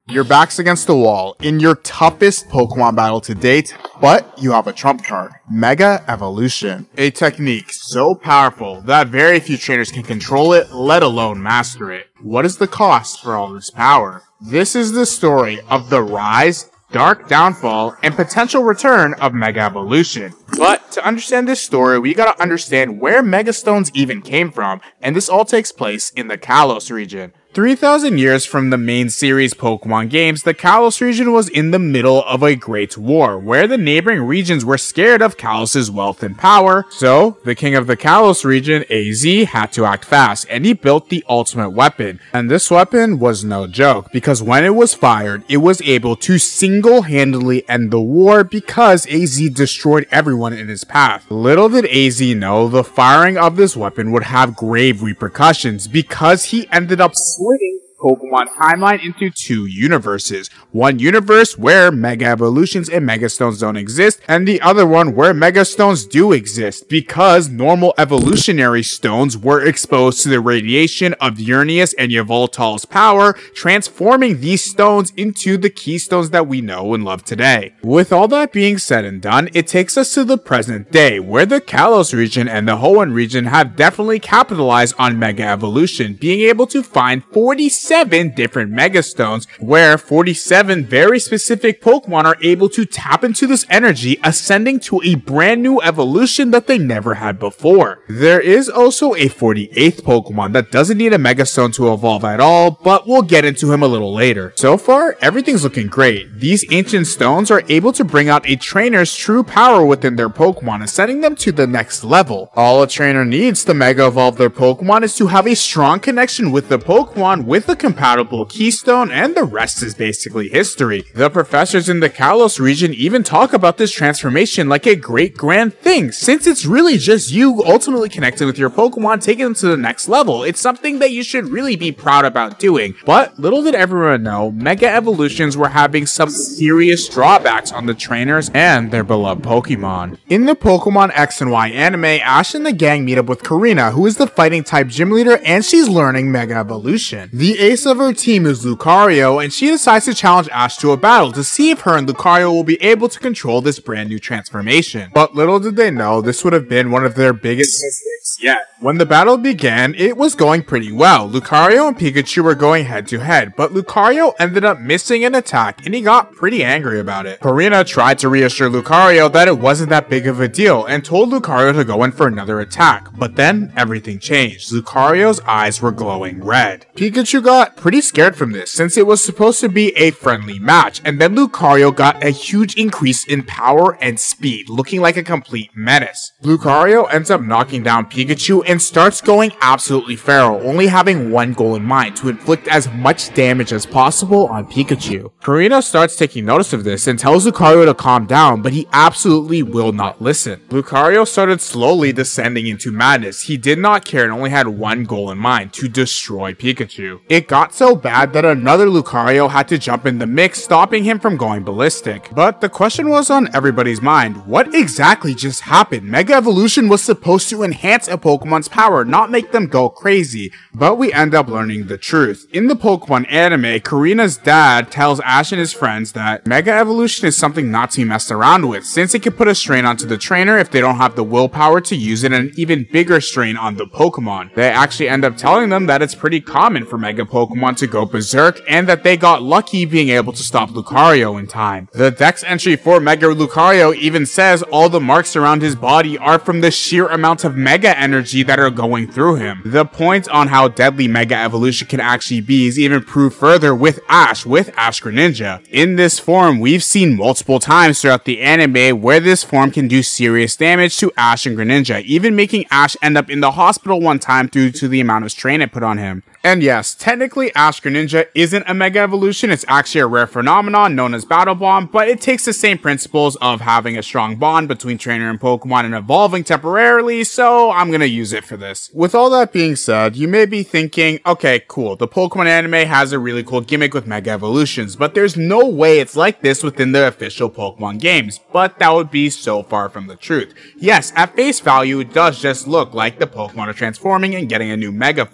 Your back's against the wall in your toughest Pokemon battle to date, but you have a trump card, Mega Evolution. A technique so powerful that very few trainers can control it, let alone master it. What is the cost for all this power? This is the story of the rise, dark downfall, and potential return of Mega Evolution. But to understand this story, we gotta understand where Mega Stones even came from, and this all takes place in the Kalos region. 3,000 years from the main series Pokemon games, the Kalos region was in the middle of a great war, where the neighboring regions were scared of Kalos' wealth and power, so the king of the Kalos region, AZ, had to act fast, and he built the ultimate weapon. And this weapon was no joke, because when it was fired, it was able to single-handedly end the war because AZ destroyed everyone in his path. Little did AZ know, the firing of this weapon would have grave repercussions, because he ended up splitting Pokemon timeline into two universes. One universe where Mega Evolutions and Mega Stones don't exist, and the other one where Mega Stones do exist, because normal evolutionary stones were exposed to the radiation of Urnius and Yveltal's power, transforming these stones into the keystones that we know and love today. With all that being said and done, it takes us to the present day, where the Kalos region and the Hoenn region have definitely capitalized on Mega Evolution, being able to find 47 different Mega Stones, where 47 very specific Pokemon are able to tap into this energy, ascending to a brand new evolution that they never had before. There is also a 48th Pokemon that doesn't need a Mega Stone to evolve at all, but we'll get into him a little later. So far, everything's looking great. These ancient stones are able to bring out a trainer's true power within their Pokemon, ascending them to the next level. All a trainer needs to Mega Evolve their Pokemon is to have a strong connection with the Pokemon with a compatible keystone, and the rest is basically history. The professors in the Kalos region even talk about this transformation like a great grand thing, since it's really just you ultimately connecting with your Pokemon, taking them to the next level. It's something that you should really be proud about doing. But little did everyone know, Mega Evolutions were having some serious drawbacks on the trainers and their beloved Pokemon. In the Pokemon X and Y anime, Ash and the gang meet up with Karina, who is the fighting type gym leader, and she's learning Mega Evolution. The ace of her team is Lucario, and she decides to challenge Ash to a battle to see if her and Lucario will be able to control this brand new transformation. But little did they know, this would have been one of their biggest mistakes yet. When the battle began, it was going pretty well. Lucario and Pikachu were going head to head, but Lucario ended up missing an attack, and he got pretty angry about it. Karina tried to reassure Lucario that it wasn't that big of a deal, and told Lucario to go in for another attack. But then, everything changed. Lucario's eyes were glowing red. Pikachu got pretty scared from this, since it was supposed to be a friendly match, and then Lucario got a huge increase in power and speed, looking like a complete menace. Lucario ends up knocking down Pikachu and starts going absolutely feral, only having one goal in mind, to inflict as much damage as possible on Pikachu. Karina starts taking notice of this and tells Lucario to calm down, but he absolutely will not listen. Lucario started slowly descending into madness. He did not care and only had one goal in mind, to destroy Pikachu. It got so bad that another Lucario had to jump in the mix, stopping him from going ballistic. But the question was on everybody's mind, what exactly just happened? Mega Evolution was supposed to enhance a Pokemon's power, not make them go crazy. But we end up learning the truth. In the Pokemon anime, Karina's dad tells Ash and his friends that Mega Evolution is something not to be messed around with, since it can put a strain onto the trainer if they don't have the willpower to use it, and an even bigger strain on the Pokemon. They actually end up telling them that it's pretty common for Mega Pokemon to go berserk, and that they got lucky being able to stop Lucario in time. The Dex entry for Mega Lucario even says all the marks around his body are from the sheer amount of Mega energy that are going through him. The point on how deadly Mega Evolution can actually be is even proved further with Ash Greninja. In this form, we've seen multiple times throughout the anime where this form can do serious damage to Ash and Greninja, even making Ash end up in the hospital one time due to the amount of strain it put on him. And yes, technically Ash Greninja isn't a Mega Evolution, it's actually a rare phenomenon known as Battle Bond, but it takes the same principles of having a strong bond between trainer and Pokemon and evolving temporarily, so I'm gonna use it for this. With all that being said, you may be thinking, okay, cool, the Pokemon anime has a really cool gimmick with Mega Evolutions, but there's no way it's like this within the official Pokemon games, but that would be so far from the truth. Yes, at face value, it does just look like the Pokemon are transforming and getting a new Mega form,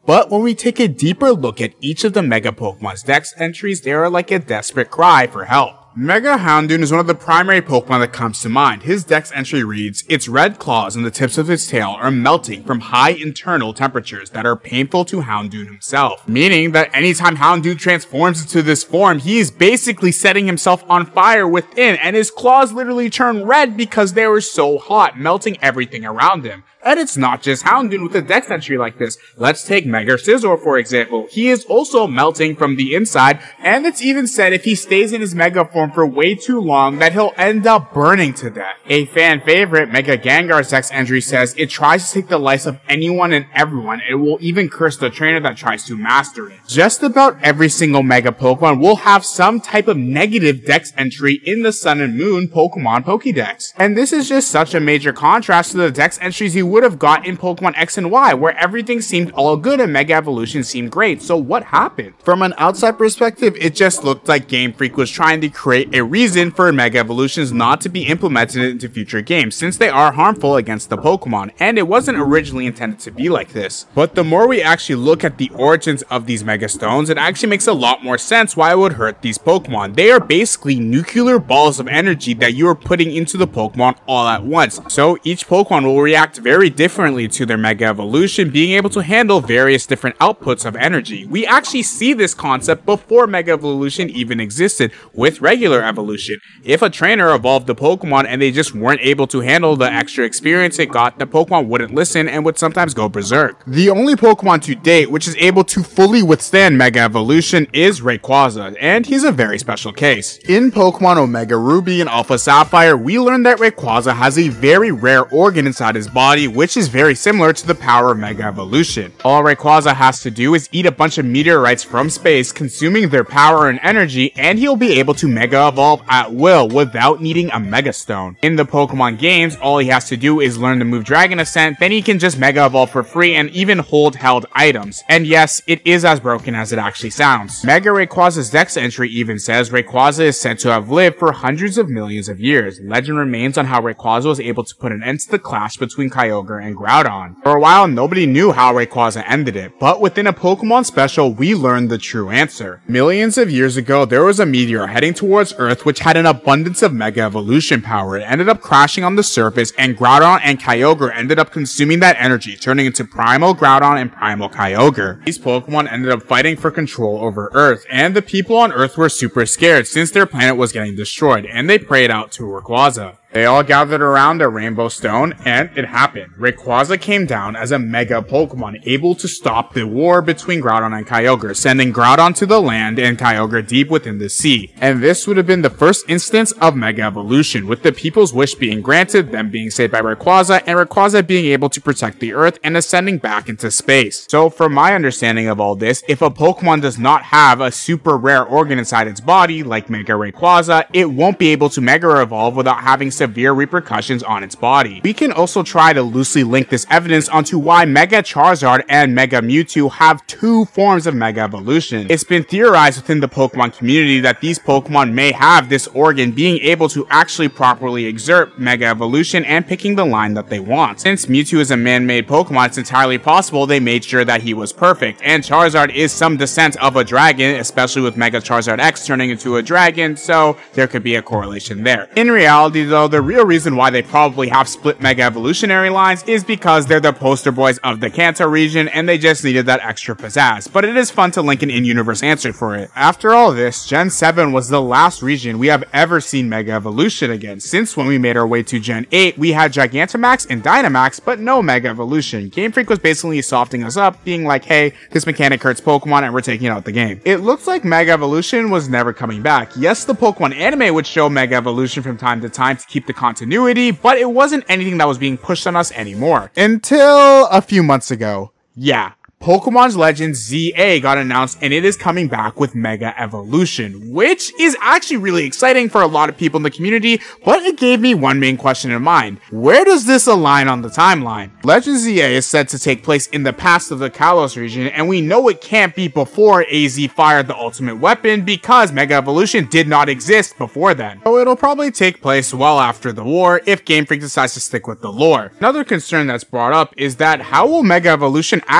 But when we take a deeper look at each of the Mega Pokemon's Dex entries, they are like a desperate cry for help. Mega Houndoom is one of the primary Pokemon that comes to mind. His Dex entry reads, its red claws and the tips of its tail are melting from high internal temperatures that are painful to Houndoom himself. Meaning that anytime Houndoom transforms into this form, he is basically setting himself on fire within, and his claws literally turn red because they were so hot, melting everything around him. And it's not just Houndoom with a Dex entry like this. Let's take Mega Scizor for example. He is also melting from the inside, and it's even said if he stays in his Mega form for way too long that he'll end up burning to death. A fan favorite, Mega Gengar's Dex entry says it tries to take the life of anyone and everyone. It will even curse the trainer that tries to master it. Just about every single Mega Pokemon will have some type of negative Dex entry in the Sun and Moon Pokemon Pokédex. And this is just such a major contrast to the Dex entries you would have got in Pokemon X and Y, where everything seemed all good and Mega Evolution seemed great. So what happened? From an outside perspective, it just looked like Game Freak was trying to create a reason for Mega Evolutions not to be implemented into future games, since they are harmful against the Pokemon, and it wasn't originally intended to be like this. But the more we actually look at the origins of these Mega Stones, it actually makes a lot more sense why it would hurt these Pokemon. They are basically nuclear balls of energy that you are putting into the Pokemon all at once. So each Pokemon will react very differently to their Mega Evolution, being able to handle various different outputs of energy. We actually see this concept before Mega Evolution even existed with regular evolution. If a trainer evolved the Pokemon and they just weren't able to handle the extra experience it got, the Pokemon wouldn't listen and would sometimes go berserk. The only Pokemon to date which is able to fully withstand Mega Evolution is Rayquaza, and he's a very special case. In Pokemon Omega Ruby and Alpha Sapphire, we learned that Rayquaza has a very rare organ inside his body, which is very similar to the power of Mega Evolution. All Rayquaza has to do is eat a bunch of meteorites from space, consuming their power and energy, and he'll be able to Mega Evolve at will without needing a Mega Stone. In the Pokemon games, all he has to do is learn the move Dragon Ascent, then he can just Mega Evolve for free and even hold held items. And yes, it is as broken as it actually sounds. Mega Rayquaza's Dex entry even says Rayquaza is said to have lived for hundreds of millions of years. Legend remains on how Rayquaza was able to put an end to the clash between Kyogre and Groudon. For a while, nobody knew how Rayquaza ended it, but within a Pokemon special, we learned the true answer. Millions of years ago, there was a meteor heading towards Earth which had an abundance of Mega Evolution power. It ended up crashing on the surface, and Groudon and Kyogre ended up consuming that energy, turning into Primal Groudon and Primal Kyogre. These Pokemon ended up fighting for control over Earth, and the people on Earth were super scared since their planet was getting destroyed, and they prayed out to Rayquaza. They all gathered around a Rainbow Stone, and it happened. Rayquaza came down as a Mega Pokemon, able to stop the war between Groudon and Kyogre, sending Groudon to the land and Kyogre deep within the sea. And this would have been the first instance of Mega Evolution, with the people's wish being granted, them being saved by Rayquaza, and Rayquaza being able to protect the Earth and ascending back into space. So from my understanding of all this, if a Pokemon does not have a super rare organ inside its body, like Mega Rayquaza, it won't be able to Mega Evolve without having severe repercussions on its body. We can also try to loosely link this evidence onto why Mega Charizard and Mega Mewtwo have two forms of Mega Evolution. It's been theorized within the Pokemon community that these Pokemon may have this organ, being able to actually properly exert Mega Evolution and picking the line that they want. Since Mewtwo is a man-made Pokemon, it's entirely possible they made sure that he was perfect, and Charizard is some descent of a dragon, especially with Mega Charizard X turning into a dragon, so there could be a correlation there. In reality though, the real reason why they probably have split Mega Evolutionary lines is because they're the poster boys of the Kanto region and they just needed that extra pizzazz, but it is fun to link an in-universe answer for it. After all this, Gen 7 was the last region we have ever seen Mega Evolution again, since when we made our way to Gen 8, we had Gigantamax and Dynamax, but no Mega Evolution. Game Freak was basically softening us up, being like, hey, this mechanic hurts Pokemon and we're taking out the game. It looks like Mega Evolution was never coming back. Yes, the Pokemon anime would show Mega Evolution from time to time to keep the continuity, but it wasn't anything that was being pushed on us anymore. Until a few months ago. Yeah. Pokemon's Legends ZA got announced and it is coming back with Mega Evolution, which is actually really exciting for a lot of people in the community, but it gave me one main question in mind. Where does this align on the timeline? Legends ZA is said to take place in the past of the Kalos region, and we know it can't be before AZ fired the ultimate weapon because Mega Evolution did not exist before then. So it'll probably take place well after the war if Game Freak decides to stick with the lore. Another concern that's brought up is that how will Mega Evolution actually be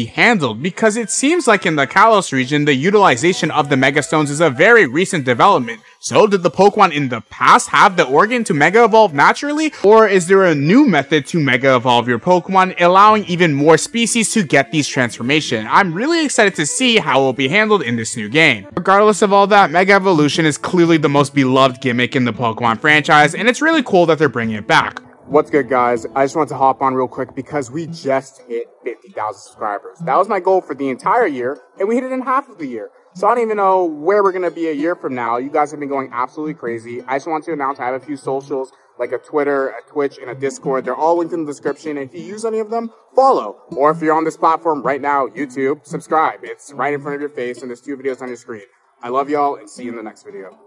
handled, because it seems like in the Kalos region, the utilization of the Mega Stones is a very recent development. So did the Pokemon in the past have the organ to Mega Evolve naturally? Or is there a new method to Mega Evolve your Pokemon, allowing even more species to get these transformations? I'm really excited to see how it will be handled in this new game. Regardless of all that, Mega Evolution is clearly the most beloved gimmick in the Pokemon franchise, and it's really cool that they're bringing it back. What's good, guys? I just wanted to hop on real quick because we just hit 50,000 subscribers. That was my goal for the entire year, and we hit it in half of the year. So I don't even know where we're going to be a year from now. You guys have been going absolutely crazy. I just want to announce I have a few socials, like a Twitter, a Twitch, and a Discord. They're all linked in the description. If you use any of them, follow. Or if you're on this platform right now, YouTube, subscribe. It's right in front of your face, and there's 2 videos on your screen. I love y'all, and see you in the next video.